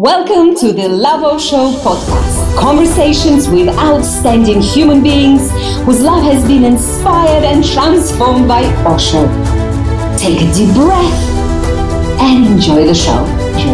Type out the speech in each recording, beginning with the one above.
Welcome to the Love Osho podcast. Conversations with outstanding human beings whose love has been inspired and transformed by Osho. Take a deep breath and enjoy the show.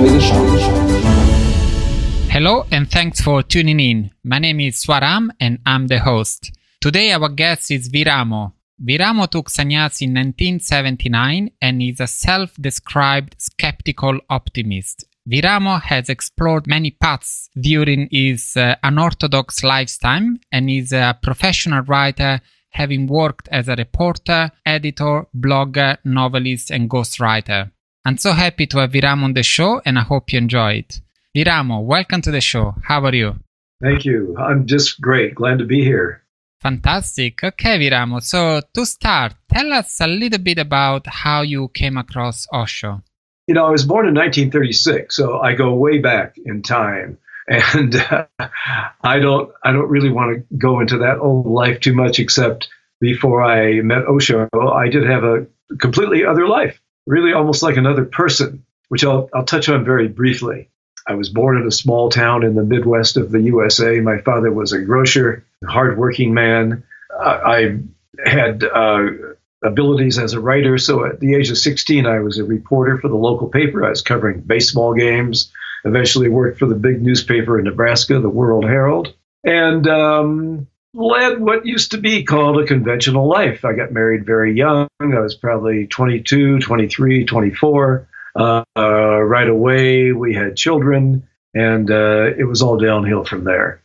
Hello and thanks for tuning in. My name is Swaram and I'm the host. Today our guest is Viramo. Viramo took sannyas in 1979 and is a self-described skeptical optimist. Viramo has explored many paths during his unorthodox lifetime and is a professional writer, having worked as a reporter, editor, blogger, novelist, and ghostwriter. I'm so happy to have Viramo on the show and I hope you enjoy it. Viramo, welcome to the show. How are you? Thank you. I'm just great. Glad to be here. Fantastic. Okay, Viramo. So to start, tell us a little bit about how you came across Osho. You know, I was born in 1936, so I go way back in time, and I don't really want to go into that old life too much. Except before I met Osho, I did have a completely other life, really almost like another person, which I'll touch on very briefly. I was born in a small town in the Midwest of the USA. My father was a grocer, a hardworking man. I had abilities as a writer. So at the age of 16, I was a reporter for the local paper. I was covering baseball games, eventually worked for the big newspaper in Nebraska, the World Herald, and led what used to be called a conventional life. I got married very young. I was probably 22, 23, 24. Right away, we had children, and it was all downhill from there.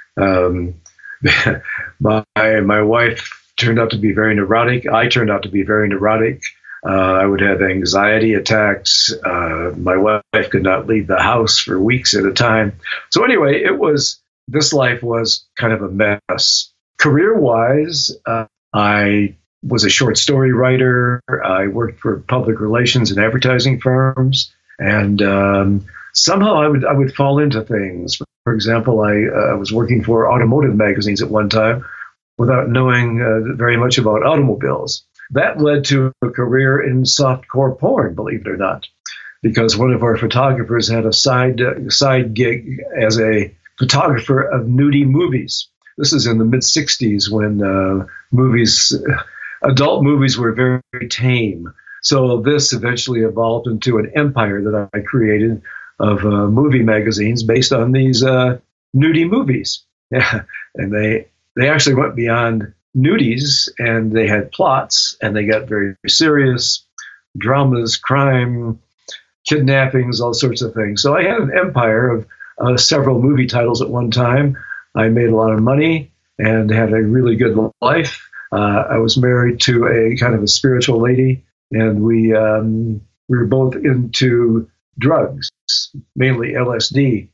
My wife turned out to be very neurotic. I turned out to be very neurotic. I would have anxiety attacks. My wife could not leave the house for weeks at a time. So anyway, this life was kind of a mess. Career-wise, I was a short story writer. I worked for public relations and advertising firms. And somehow I would fall into things. For example, I was working for automotive magazines at one time, without knowing very much about automobiles. That led to a career in softcore porn, believe it or not, because one of our photographers had a side gig as a photographer of nudie movies. This is in the mid-'60s when adult movies were very, very tame. So this eventually evolved into an empire that I created of movie magazines based on these nudie movies. Yeah. And they actually went beyond nudies, and they had plots, and they got very serious dramas, crime, kidnappings, all sorts of things. So I had an empire of several movie titles at one time. I made a lot of money and had a really good life. I was married to a kind of a spiritual lady, and we were both into drugs, mainly LSD,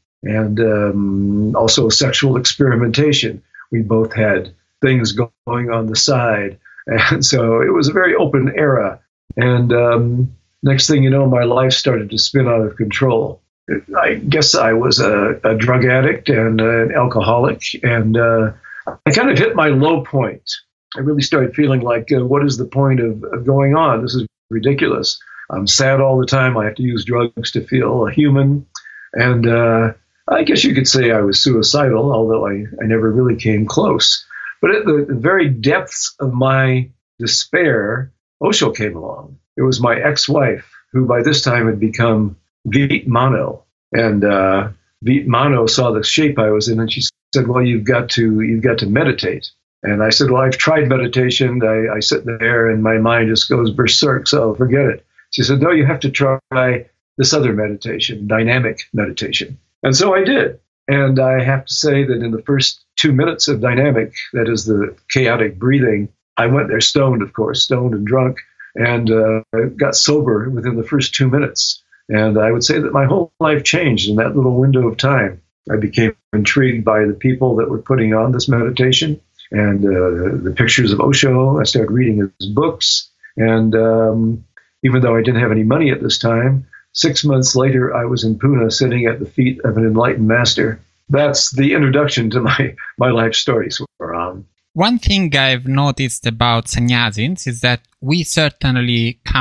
and also sexual experimentation. We both had things going on the side. And so it was a very open era. And next thing you know, my life started to spin out of control. I guess I was a drug addict and an alcoholic. And I kind of hit my low point. I really started feeling like, what is the point of going on? This is ridiculous. I'm sad all the time. I have to use drugs to feel human. And I guess you could say I was suicidal, although I never really came close. But at the very depths of my despair, Osho came along. It was my ex-wife, who by this time had become Viet Mano. And Viet Mano saw the shape I was in, and she said, well, you've got to meditate. And I said, well, I've tried meditation. I sit there and my mind just goes berserk, so forget it. She said, no, you have to try this other meditation, dynamic meditation. And so I did. And I have to say that in the first 2 minutes of dynamic, that is the chaotic breathing, I went there stoned, of course, stoned and drunk, and got sober within the first 2 minutes. And I would say that my whole life changed in that little window of time. I became intrigued by the people that were putting on this meditation and the pictures of Osho. I started reading his books. And even though I didn't have any money at this time, 6 months later, I was in Pune sitting at the feet of an enlightened master. That's the introduction to my life story. One thing I've noticed about sannyasins is that we certainly come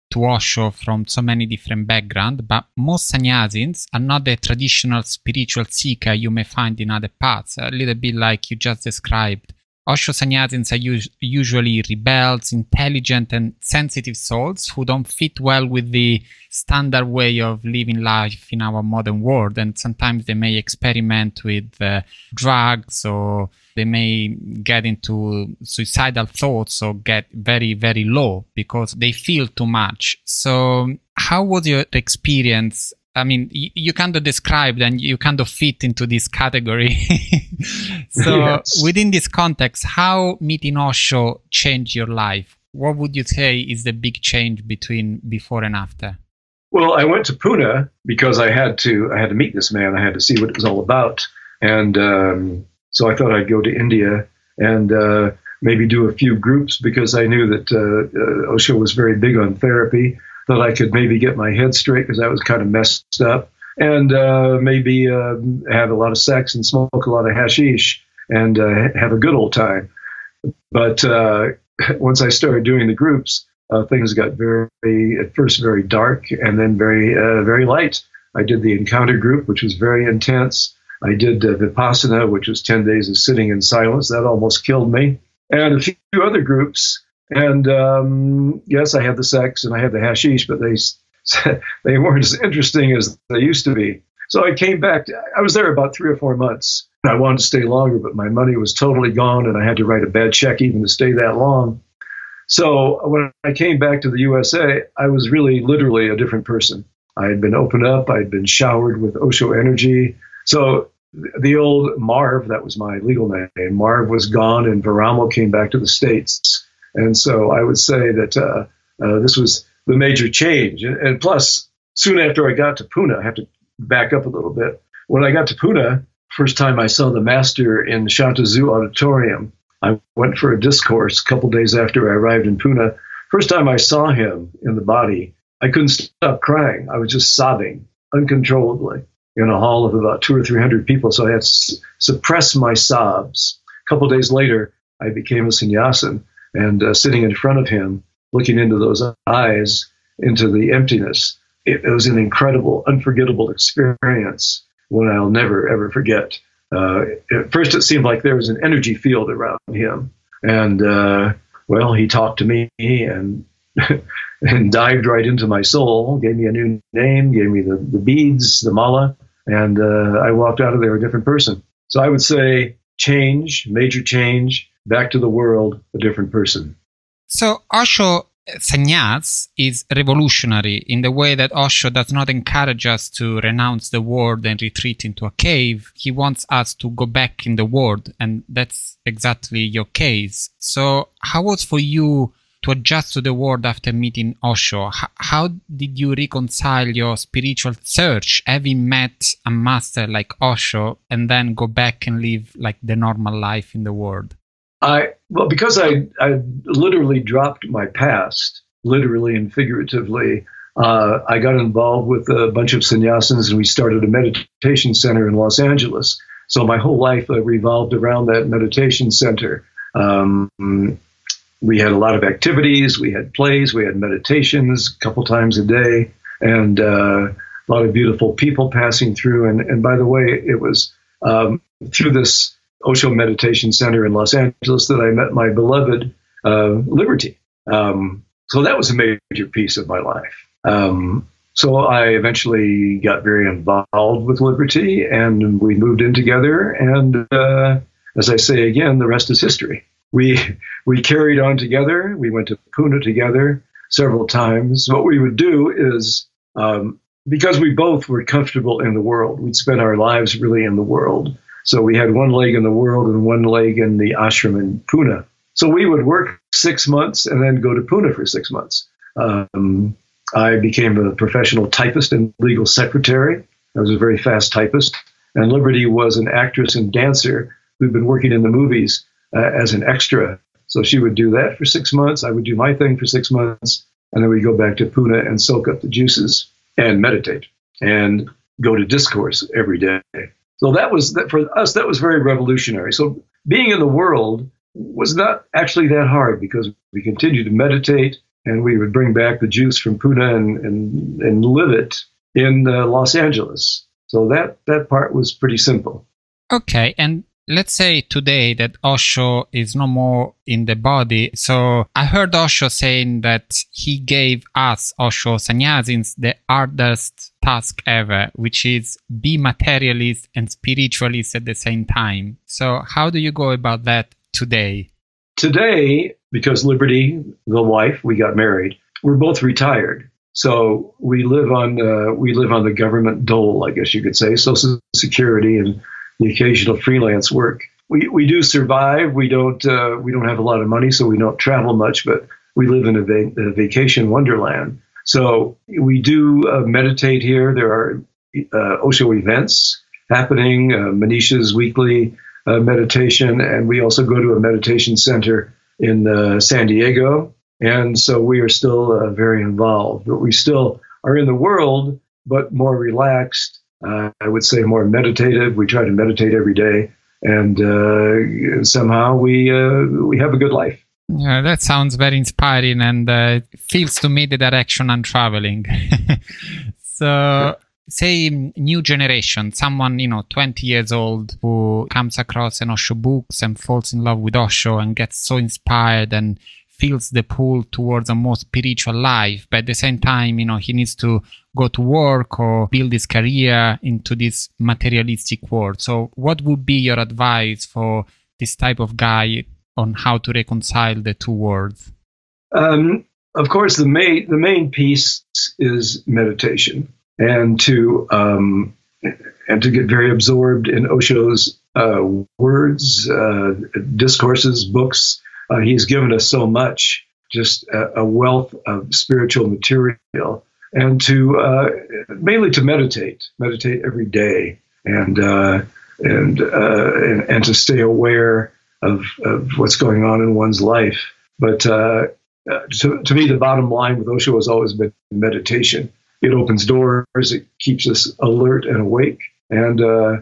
to Osho from so many different backgrounds, but most sannyasins are not the traditional spiritual seeker you may find in other paths, a little bit like you just described. Osho sannyasins are usually rebels, intelligent and sensitive souls who don't fit well with the standard way of living life in our modern world. And sometimes they may experiment with drugs, or they may get into suicidal thoughts or get very, very low because they feel too much. So how was your experience? I mean, you kind of described and you kind of fit into this category. So yes. Within this context, how meeting Osho changed your life? What would you say is the big change between before and after? Well, I went to Pune because I had to meet this man. I had to see what it was all about. And so I thought I'd go to India and maybe do a few groups because I knew that Osho was very big on therapy. That I could maybe get my head straight because I was kind of messed up, and maybe have a lot of sex and smoke a lot of hashish and have a good old time. But once I started doing the groups, things got at first very dark and then very light. I did the encounter group, which was very intense. I did Vipassana, which was 10 days of sitting in silence. That almost killed me. And a few other groups. And yes, I had the sex and I had the hashish, but they weren't as interesting as they used to be. So I came back. I was there about 3 or 4 months. I wanted to stay longer, but my money was totally gone, and I had to write a bad check even to stay that long. So when I came back to the USA, I was really literally a different person. I had been opened up. I had been showered with Osho energy. So the old Marv, that was my legal name, Marv was gone, and Viramo came back to the States. And so I would say that this was the major change. And plus, soon after I got to Pune, I have to back up a little bit. When I got to Pune, first time I saw the master in the Shanta Zoo Auditorium, I went for a discourse a couple days after I arrived in Pune. First time I saw him in the body, I couldn't stop crying. I was just sobbing uncontrollably in a hall of about 200 or 300 people. So I had to suppress my sobs. A couple days later, I became a sannyasin. And sitting in front of him, looking into those eyes, into the emptiness, it was an incredible, unforgettable experience, one I'll never, ever forget. At first, it seemed like there was an energy field around him. And, well, he talked to me and and dived right into my soul, gave me a new name, gave me the beads, the mala, and I walked out of there a different person. So I would say change, major change, back to the world, a different person. So Osho sannyas is revolutionary in the way that Osho does not encourage us to renounce the world and retreat into a cave. He wants us to go back in the world, and that's exactly your case. So how was for you to adjust to the world after meeting Osho? How did you reconcile your spiritual search, having met a master like Osho, and then go back and live like the normal life in the world? Well, because I literally dropped my past, literally and figuratively, I got involved with a bunch of sannyasins, and we started a meditation center in Los Angeles. So my whole life revolved around that meditation center. We had a lot of activities, we had plays, we had meditations a couple times a day, and a lot of beautiful people passing through. And by the way, it was through this Osho Meditation Center in Los Angeles that I met my beloved Liberty. So that was a major piece of my life. So I eventually got very involved with Liberty, and we moved in together. And as I say again, the rest is history. We carried on together. We went to Pune together several times. What we would do is, because we both were comfortable in the world, we'd spend our lives really in the world. So we had one leg in the world and one leg in the ashram in Pune. So we would work 6 months and then go to Pune for 6 months. I became a professional typist and legal secretary. I was a very fast typist. And Liberty was an actress and dancer who'd been working in the movies as an extra. So she would do that for 6 months. I would do my thing for 6 months. And then we'd go back to Pune and soak up the juices and meditate and go to discourse every day. So for us, that was very revolutionary. So being in the world was not actually that hard because we continued to meditate and we would bring back the juice from Pune and live it in Los Angeles. So that part was pretty simple. Okay, and let's say today that Osho is no more in the body. So I heard Osho saying that he gave us, Osho sannyasins, the hardest task ever, which is be materialist and spiritualist at the same time. So how do you go about that today? Today, because Liberty, the wife, we got married, we're both retired. So we live on the government dole, I guess you could say, Social Security and the occasional freelance work. We do survive. We don't have a lot of money, so we don't travel much, but we live in a vacation wonderland. So we do meditate here. There are Osho events happening, Manisha's weekly meditation, and we also go to a meditation center in San Diego. And so we are still very involved, but we still are in the world, but more relaxed. I would say more meditative. We try to meditate every day, and somehow we have a good life. Yeah, that sounds very inspiring, and it feels to me the direction I'm traveling. So, say new generation, someone 20 years old who comes across an Osho books and falls in love with Osho and gets so inspired and feels the pull towards a more spiritual life, but at the same time, he needs to go to work or build his career into this materialistic world. So what would be your advice for this type of guy on how to reconcile the two worlds? Of course, the main piece is meditation, and to get very absorbed in Osho's words, discourses, books. He's given us so much, just a wealth of spiritual material, and mainly to meditate every day, and to stay aware of what's going on in one's life. But to me, the bottom line with Osho has always been meditation. It opens doors, it keeps us alert and awake, and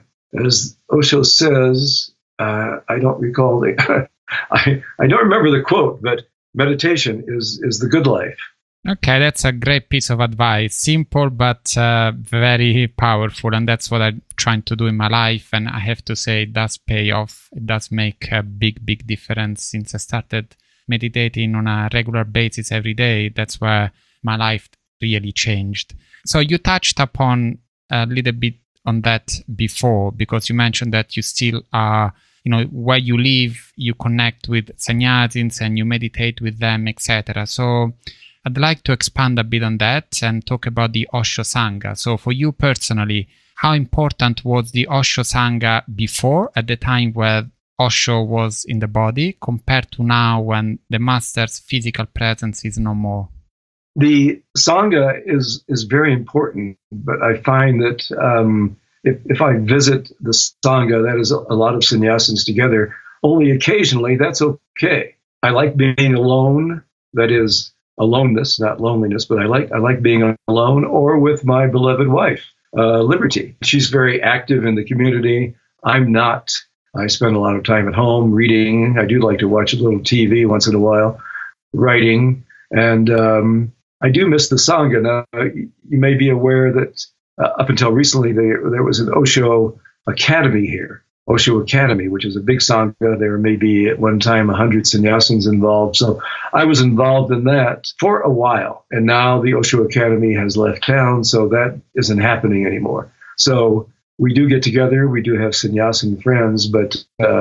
as Osho says, I don't recall the. I don't remember the quote, but meditation is the good life. Okay, that's a great piece of advice. Simple, but very powerful. And that's what I'm trying to do in my life. And I have to say, it does pay off. It does make a big, big difference since I started meditating on a regular basis every day. That's where my life really changed. So you touched upon a little bit on that before, because you mentioned that you still are where you live, you connect with sannyasins and you meditate with them, etc. So I'd like to expand a bit on that and talk about the Osho Sangha. So for you personally, how important was the Osho Sangha before, at the time where Osho was in the body, compared to now when the master's physical presence is no more? The Sangha is very important, but I find that if I visit the Sangha, that is a lot of sannyasins together, only occasionally, that's okay. I like being alone, that is aloneness, not loneliness, but I like being alone or with my beloved wife, Liberty. She's very active in the community. I'm not. I spend a lot of time at home reading. I do like to watch a little TV once in a while, writing, and I do miss the Sangha. Now, you may be aware that up until recently, there was an Osho Academy here, Osho Academy, which is a big Sangha. There may be at one time 100 sannyasins involved. So I was involved in that for a while. And now the Osho Academy has left town, so that isn't happening anymore. So we do get together. We do have sannyasin friends, but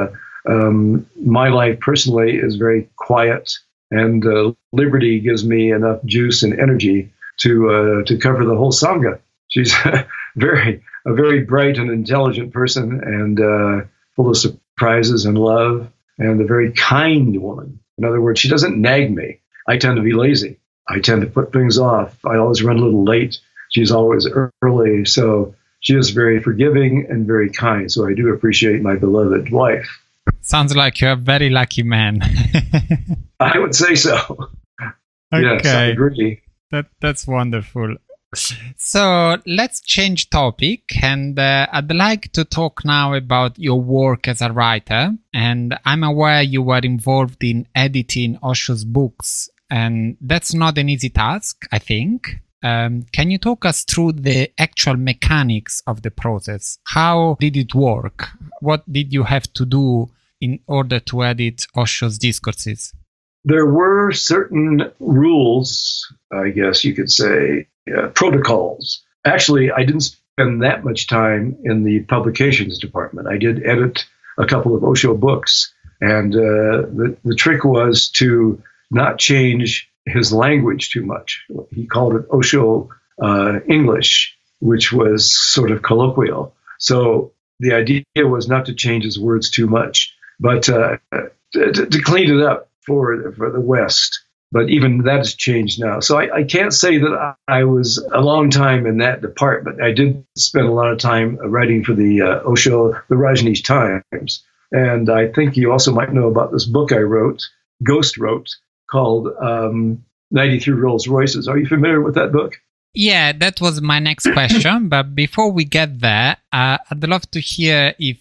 my life personally is very quiet, and Liberty gives me enough juice and energy to cover the whole Sangha. She's a very bright and intelligent person, and full of surprises and love, and a very kind woman. In other words, she doesn't nag me. I tend to be lazy. I tend to put things off. I always run a little late. She's always early. So she is very forgiving and very kind. So I do appreciate my beloved wife. Sounds like you're a very lucky man. I would say so. Okay. Yes, I agree. That's wonderful. So let's change topic, and I'd like to talk now about your work as a writer. And I'm aware you were involved in editing Osho's books And that's not an easy task, I think. Can you talk us through the actual mechanics of the process? How did it work? What did you have to do in order to edit Osho's discourses? There were certain rules, I guess you could say, protocols. Actually, I didn't spend that much time in the publications department. I did edit a couple of Osho books, and the trick was to not change his language too much. He called it Osho English, which was sort of colloquial. So the idea was not to change his words too much, but to clean it up for the West. But even that has changed now. So I can't say that I was a long time in that department. I did spend a lot of time writing for the Osho, the Rajneesh Times. And I think you also might know about this book I Ghost wrote, called 93 Rolls Royces. Are you familiar with that book? Yeah, that was my next question. But before we get there, I'd love to hear if,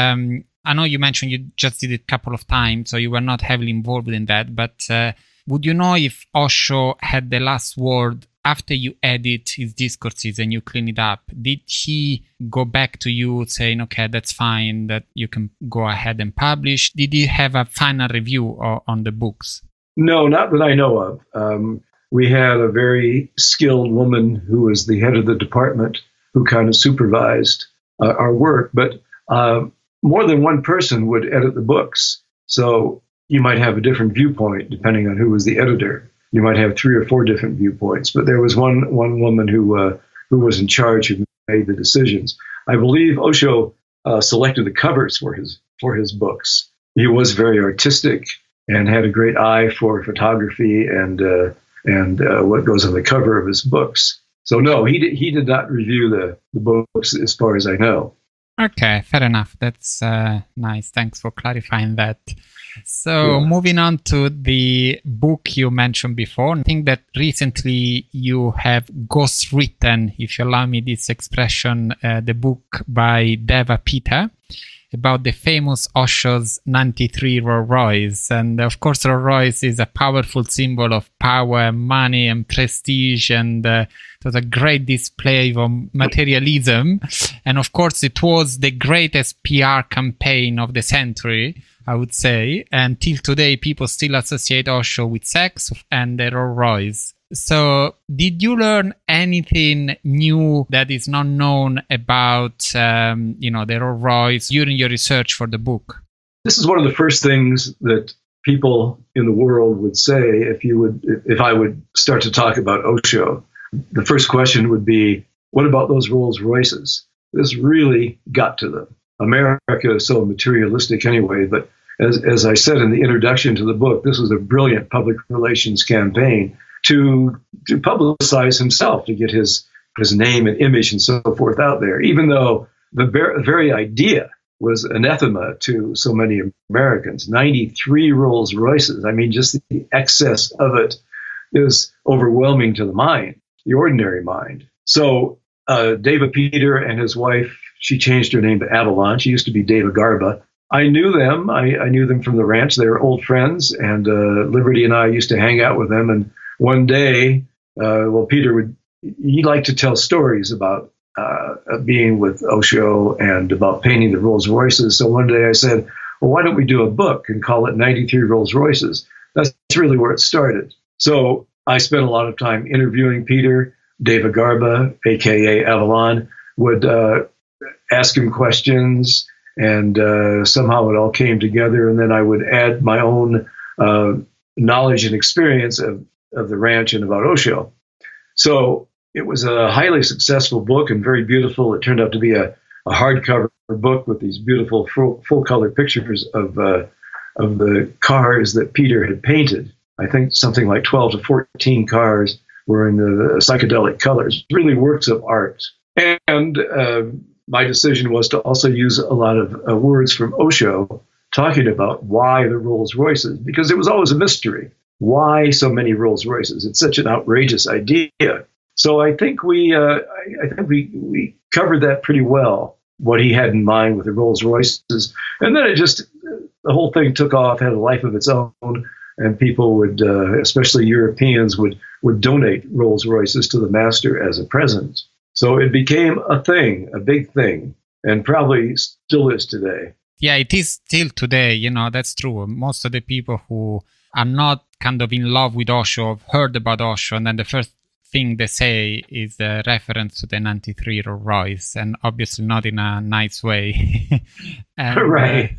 I know you mentioned you just did it a couple of times, so you were not heavily involved in that, but would you know if Osho had the last word after you edit his discourses and you clean it up? Did he go back to you saying, okay, that's fine, that you can go ahead and publish? Did he have a final review on the books? No, not that I know of. We had a very skilled woman who was the head of the department who kind of supervised our work, but more than one person would edit the books. So you might have a different viewpoint depending on who was the editor. You might have 3 or 4 different viewpoints, but there was one woman who was in charge, who made the decisions. I believe Osho selected the covers for his books. He was very artistic and had a great eye for photography and what goes on the cover of his books. So no, he did not review the books as far as I know. Okay, fair enough. That's nice. Thanks for clarifying that. So moving on to the book you mentioned before, I think that recently you have ghostwritten, if you allow me this expression, the book by Deva Peter about the famous Osho's 93 Rolls Royce. And of course, Rolls Royce is a powerful symbol of power, money, and prestige. And it was a great display of materialism. And of course, it was the greatest PR campaign of the century, I would say. And till today, people still associate Osho with sex and the Rolls Royce. So did you learn anything new that is not known about, the Rolls Royce during your research for the book? This is one of the first things that people in the world would say if I would start to talk about Osho. The first question would be, what about those Rolls Royces? This really got to them. America is so materialistic anyway, but as I said in the introduction to the book, this was a brilliant public relations campaign to publicize himself, to get his name and image and so forth out there, even though the very idea was anathema to so many Americans. 93 Rolls Royces. I mean, just the excess of it is overwhelming to the mind, the ordinary mind. So Deva Peter and his wife, she changed her name to Avalon. She used to be Deva Garba. I knew them. I knew them from the ranch. They were old friends, and Liberty and I used to hang out with them. And one day, Peter he liked to tell stories about being with Osho and about painting the Rolls Royces. So one day I said, well, why don't we do a book and call it 93 Rolls Royces? That's really where it started. So I spent a lot of time interviewing Peter. Deva Garba, a.k.a. Avalon, would ask him questions, and somehow it all came together. And then I would add my own knowledge and experience of the ranch and about Osho. So it was a highly successful book and very beautiful. It turned out to be a hardcover book with these beautiful full color pictures of the cars that Peter had painted. I think something like 12 to 14 cars were in the psychedelic colors, really works of art. And my decision was to also use a lot of words from Osho talking about why the Rolls Royces, because it was always a mystery. Why so many Rolls Royces? It's such an outrageous idea. So I think we covered that pretty well, what he had in mind with the Rolls Royces. And then the whole thing took off, had a life of its own. and people would, especially Europeans, would donate Rolls Royces to the master as a present. So it became a thing, a big thing, and probably still is today. Yeah, it is still today, that's true. Most of the people who are not kind of in love with Osho have heard about Osho, and then the first thing they say is a reference to the 93 Rolls Royce, and obviously not in a nice way. And, right.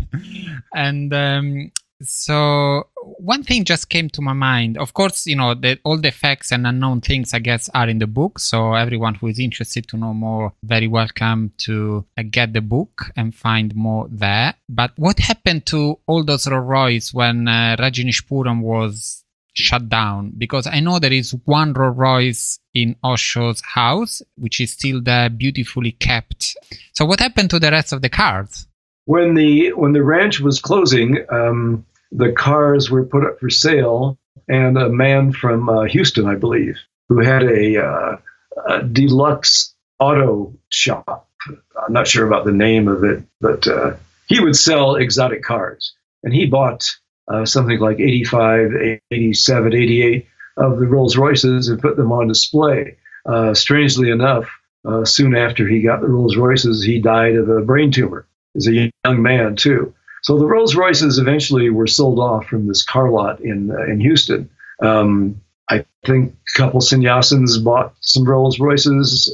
So one thing just came to my mind. Of course, all the facts and unknown things, I guess, are in the book. So everyone who is interested to know more, very welcome to get the book and find more there. But what happened to all those Rolls Royce when Rajneeshpuram was shut down? Because I know there is one Rolls Royce in Osho's house, which is still there, beautifully kept. So what happened to the rest of the cars? When the ranch was closing, the cars were put up for sale, and a man from Houston, I believe, who had a deluxe auto shop. I'm not sure about the name of it, but he would sell exotic cars. And he bought something like 85, 87, 88 of the Rolls Royces and put them on display. Strangely enough, soon after he got the Rolls Royces, he died of a brain tumor. As a young man, too. So the Rolls Royces eventually were sold off from this car lot in Houston. I think a couple sannyasins bought some Rolls Royces,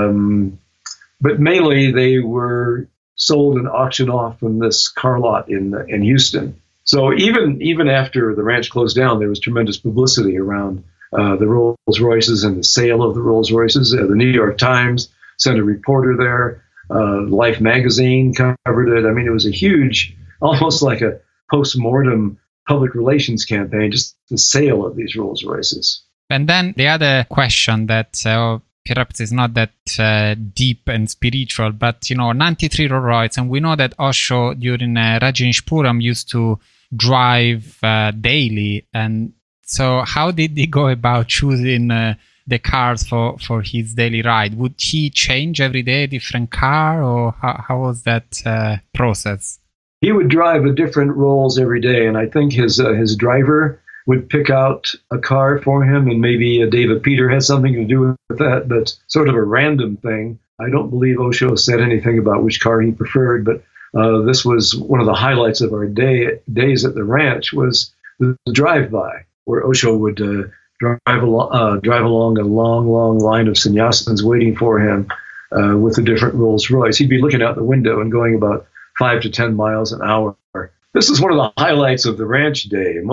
but mainly they were sold and auctioned off from this car lot in Houston. So even after the ranch closed down, there was tremendous publicity around the Rolls Royces and the sale of the Rolls Royces. The New York Times sent a reporter there. Life magazine covered it. I mean, it was a huge, almost like a post-mortem public relations campaign, just the sale of these Rolls Royces. And then the other question that perhaps is not that deep and spiritual, but, 93 Rolls Royce, and we know that Osho during Rajneeshpuram used to drive daily. And so how did he go about choosing the cars for his daily ride? Would he change every day a different car, or how was that process? He would drive a different Rolls every day, and I think his driver would pick out a car for him, and maybe David Peter had something to do with that, but sort of a random thing. I don't believe Osho said anything about which car he preferred, but this was one of the highlights of our days at the ranch was the drive-by, where Osho would drive along a long line of sannyasins waiting for him with a different Rolls Royce. He'd be looking out the window and going about 5 to 10 miles an hour. This is one of the highlights of the ranch day. It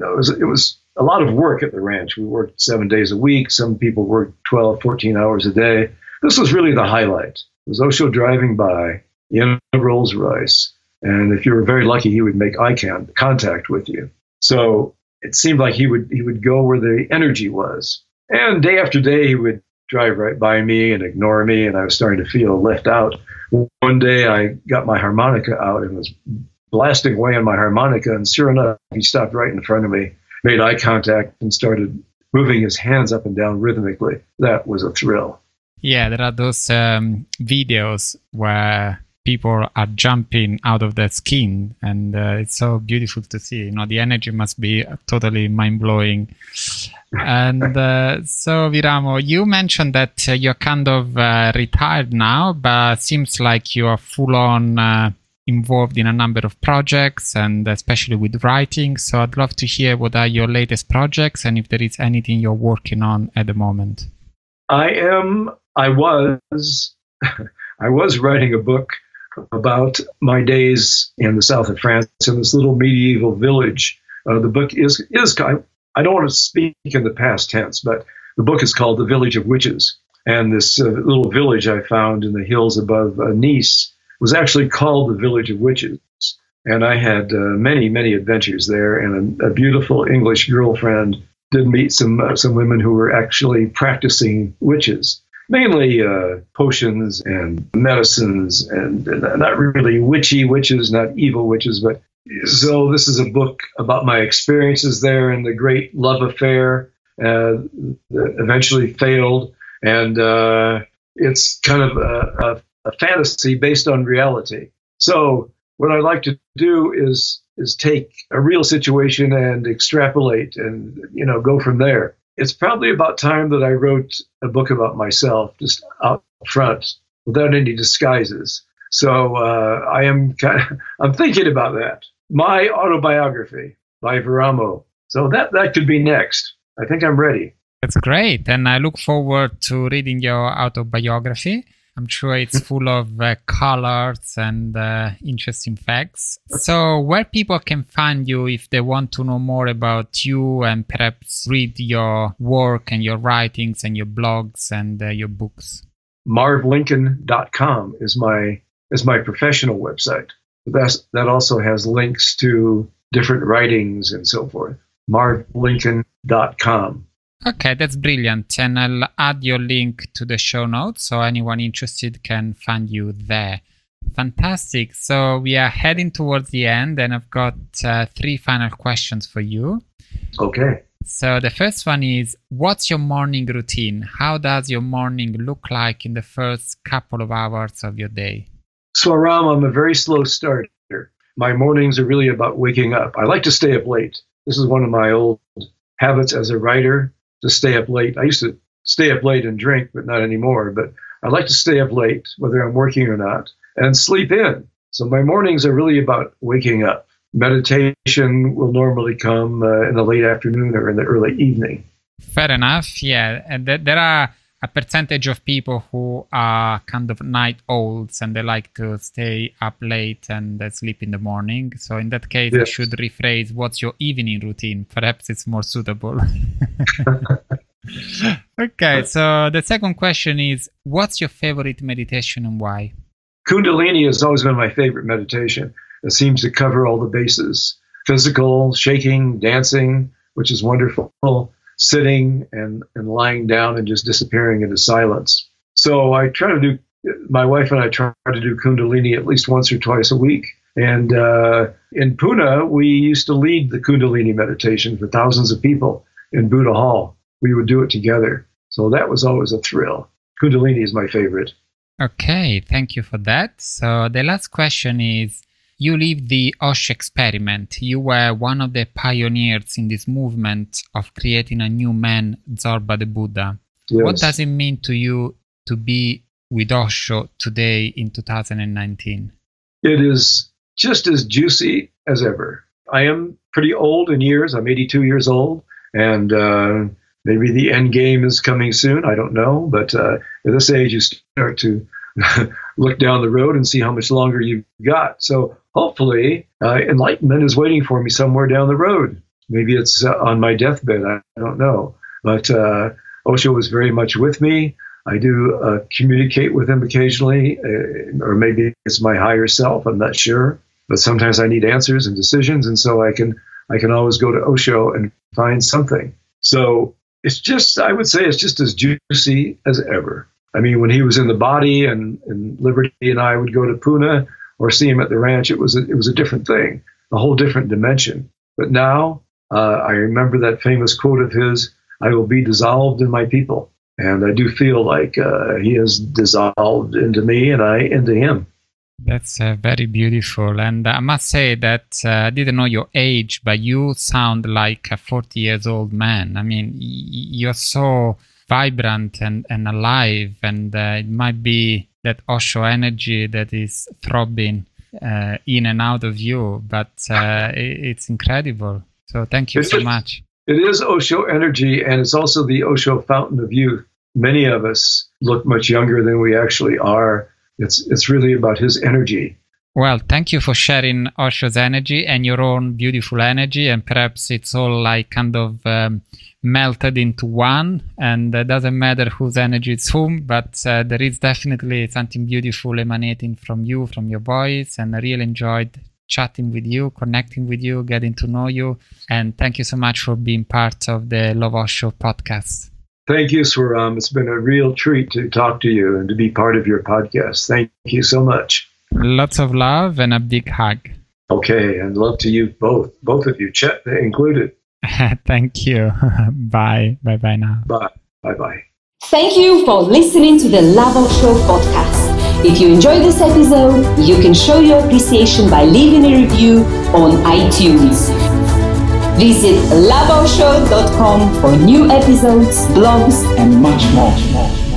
was a lot of work at the ranch. We worked 7 days a week. Some people worked 12, 14 hours a day. This was really the highlight. It was Osho driving by in a Rolls Royce. And if you were very lucky, he would make eye contact with you. So it seemed like he would go where the energy was. And day after day, he would drive right by me and ignore me, and I was starting to feel left out. One day, I got my harmonica out and was blasting away on my harmonica, and sure enough, he stopped right in front of me, made eye contact, and started moving his hands up and down rhythmically. That was a thrill. Yeah, there are those videos where people are jumping out of their skin, and it's so beautiful to see. The energy must be totally mind-blowing. And so, Viramo, you mentioned that you're kind of retired now, but seems like you are full-on involved in a number of projects, and especially with writing. So I'd love to hear what are your latest projects, and if there is anything you're working on at the moment. I was writing a book about my days in the south of France in this little medieval village. The book is I don't want to speak in the past tense, but the book is called The Village of Witches. And this little village I found in the hills above Nice was actually called the Village of Witches. And I had many, many adventures there, and a beautiful English girlfriend did meet some women who were actually practicing witches. Mainly potions and medicines, and not really witchy witches, not evil witches. But so this is a book about my experiences there and the great love affair that eventually failed. And it's kind of a fantasy based on reality. So what I like to do is take a real situation and extrapolate and, go from there. It's probably about time that I wrote a book about myself, just out front, without any disguises. So I'm thinking about that. My autobiography by Viramo. So that could be next. I think I'm ready. That's great. And I look forward to reading your autobiography. I'm sure it's full of colors and interesting facts. So where people can find you if they want to know more about you and perhaps read your work and your writings and your blogs and your books? marvlincoln.com is my professional website. That also has links to different writings and so forth. marvlincoln.com. Okay, that's brilliant. And I'll add your link to the show notes so anyone interested can find you there. Fantastic. So we are heading towards the end and I've got 3 final questions for you. Okay. So the first one is, what's your morning routine? How does your morning look like in the first couple of hours of your day? So, Aram, I'm a very slow starter. My mornings are really about waking up. I like to stay up late. This is one of my old habits as a writer, to stay up late. I used to stay up late and drink, but not anymore. But I like to stay up late, whether I'm working or not, and sleep in. So my mornings are really about waking up. Meditation will normally come in the late afternoon or in the early evening. Fair enough, yeah. And there are a percentage of people who are kind of night owls and they like to stay up late and sleep in the morning. So in that case, yes. I should rephrase, what's your evening routine? Perhaps it's more suitable. Okay, so the second question is, what's your favorite meditation and why? Kundalini has always been my favorite meditation. It seems to cover all the bases: physical, shaking, dancing, which is wonderful, sitting and lying down and just disappearing into silence. So my wife and I try to do Kundalini at least once or twice a week. And in Pune, we used to lead the Kundalini meditation for thousands of people in Buddha Hall. We would do it together. So that was always a thrill. Kundalini is my favorite. Okay, thank you for that. So the last question is, you lived the Osho experiment. You were one of the pioneers in this movement of creating a new man, Zorba the Buddha. Yes. What does it mean to you to be with Osho today in 2019? It is just as juicy as ever. I am pretty old in years. I'm 82 years old, and maybe the end game is coming soon. I don't know, but at this age, you start to look down the road and see how much longer you've got. So hopefully, enlightenment is waiting for me somewhere down the road. Maybe it's on my deathbed. I don't know. But Osho was very much with me. I do communicate with him occasionally, or maybe it's my higher self. I'm not sure. But sometimes I need answers and decisions, and so I can always go to Osho and find something. So I would say it's just as juicy as ever. I mean, when he was in the body and Liberty and I would go to Pune or see him at the ranch, it was a different thing, a whole different dimension. But now I remember that famous quote of his, "I will be dissolved in my people." And I do feel like he has dissolved into me and I into him. That's very beautiful. And I must say that I didn't know your age, but you sound like a 40 years old man. I mean, you're so vibrant and alive, and it might be that Osho energy that is throbbing in and out of you, but it's incredible. So thank you so much. It is Osho energy, and it's also the Osho fountain of youth. Many of us look much younger than we actually are. It's really about his energy. Well, thank you for sharing Osho's energy and your own beautiful energy, and perhaps it's all like kind of melted into one, and it doesn't matter whose energy it's whom, but there is definitely something beautiful emanating from you, from your voice, and I really enjoyed chatting with you, connecting with you, getting to know you, and thank you so much for being part of the Love Osho podcast. Thank you, Swaram. It's been a real treat to talk to you and to be part of your podcast. Thank you so much. Lots of love and a big hug. Okay, and love to you both of you, Chet included. Thank you. Bye. Bye-bye now. Bye. Bye-bye. Thank you for listening to the Love Osho podcast. If you enjoyed this episode, you can show your appreciation by leaving a review on iTunes. Visit loveourshow.com for new episodes, blogs, and much more.